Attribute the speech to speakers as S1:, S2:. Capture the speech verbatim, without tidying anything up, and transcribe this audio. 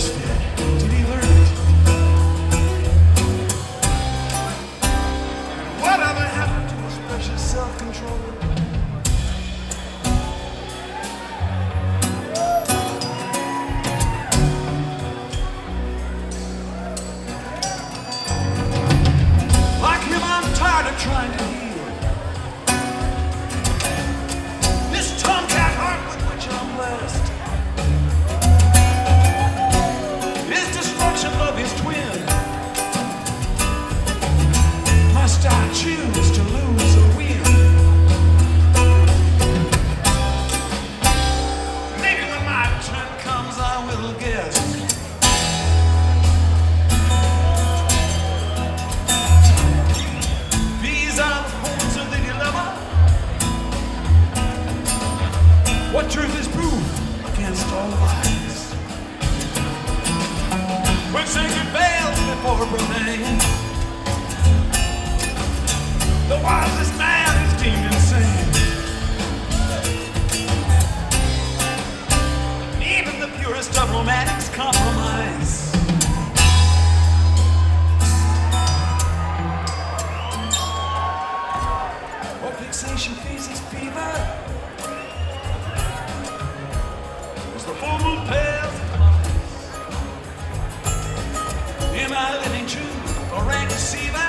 S1: atmosphere? Did he learn it? And whatever happened to his precious self-control? Like him, I'm tired of trying to heal this tomcat heart with which I'm blessed. His destruction of his twin. Must I choose to lose or win? Maybe when my turn comes I will guess. These are the poems of the dilemma. What truth is proof against all lies? When sacred veils before profane, the wisest man is deemed insane. Even the purest of romantics compromise. What fixation feeds his fever? As the full moon pales, am I living true or a deceiver?